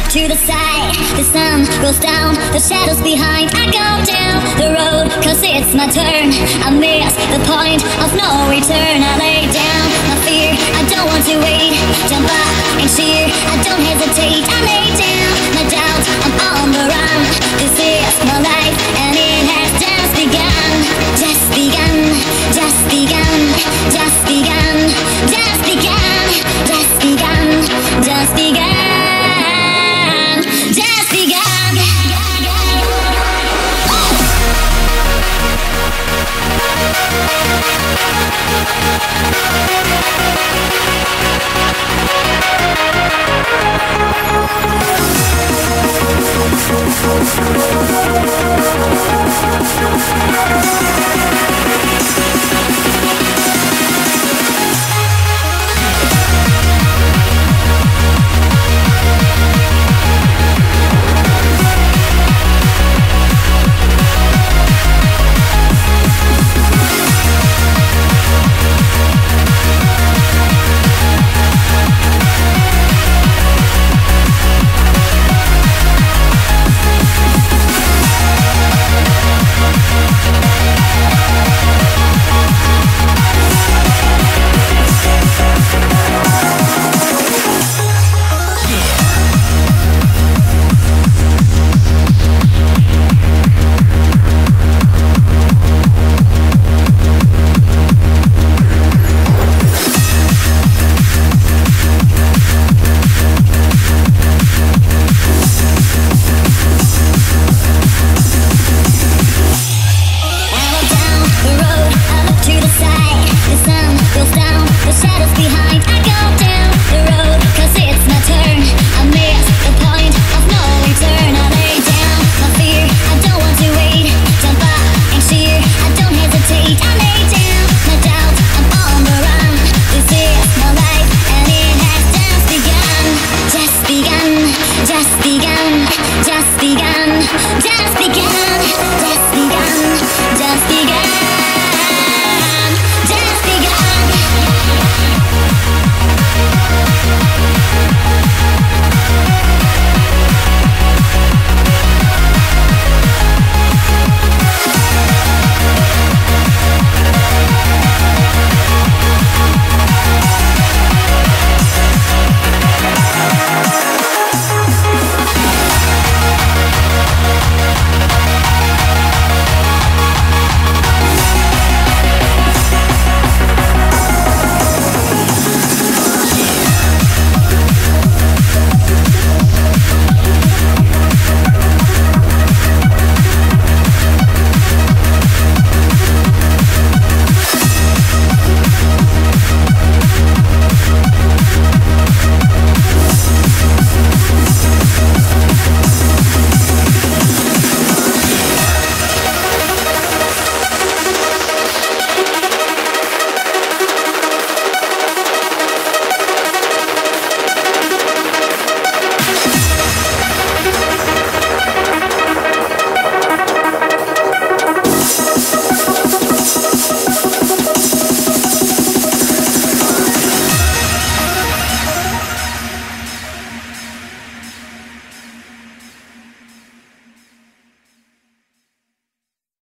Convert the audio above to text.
to the side. The sun goes down, the shadows behind. I go down the road, cause it's my turn. I miss the point of no return. I lay down my fear, I don't want to wait. Jump up and cheer, I don't hesitate. I lay